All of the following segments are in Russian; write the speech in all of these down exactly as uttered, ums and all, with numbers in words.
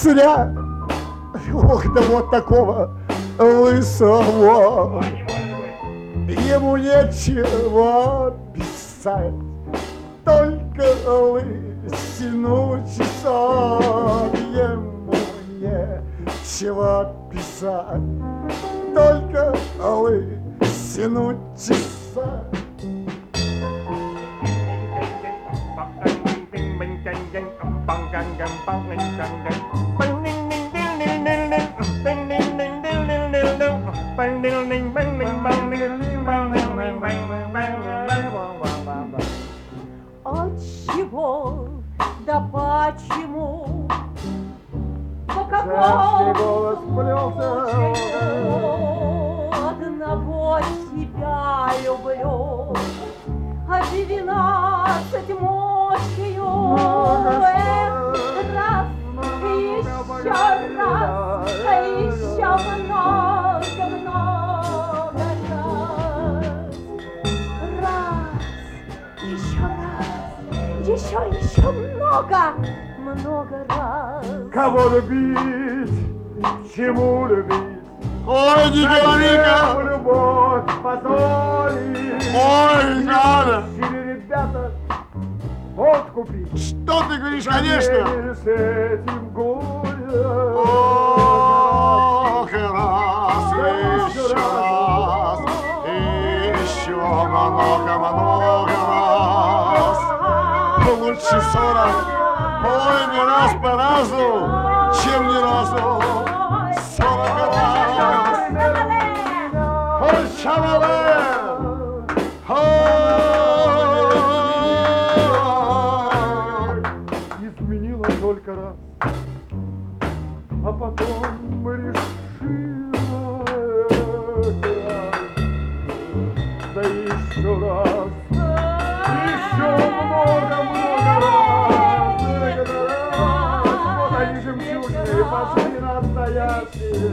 зря. Ох, да вот такого лысого ему нечего писать, только лысину чесать. Ему нечего писать, только лысину чесать. Отчего, да почему, по голос какому плелся. случаю одного тебя люблю, а двенадцать мощью. Эх, раз, еще раз, а еще много, много раз. Раз, еще раз, еще, еще много, много раз. Кого любить, чему любить? Ой, не говори-ка! Любовь позорит. Ой, надо! Ребята, водку пить. Что ты говоришь, конечно? С этим горем. Ох, и раз, еще раз, еще много-много раз. Лучше сорок. Ой, не раз по разу, чем ни разу. Сорок раз. Ой, шамале! Изменила только раз, а потом решила, да еще раз, еще много-много раз. Вот они жемчужные, пошли настоящие.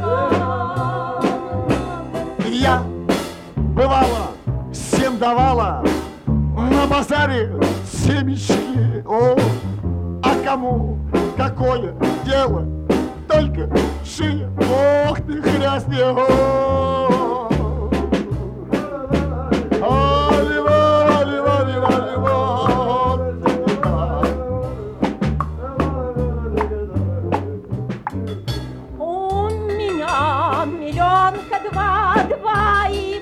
Я бывала, всем давала на базаре семечки. О, а кому какое дело? Только шея. Ох ты, хрясни. О, У меня миллионка два, два и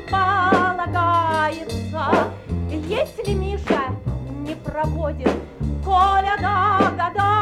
полагается, если Миша не проводит, Коля догадается.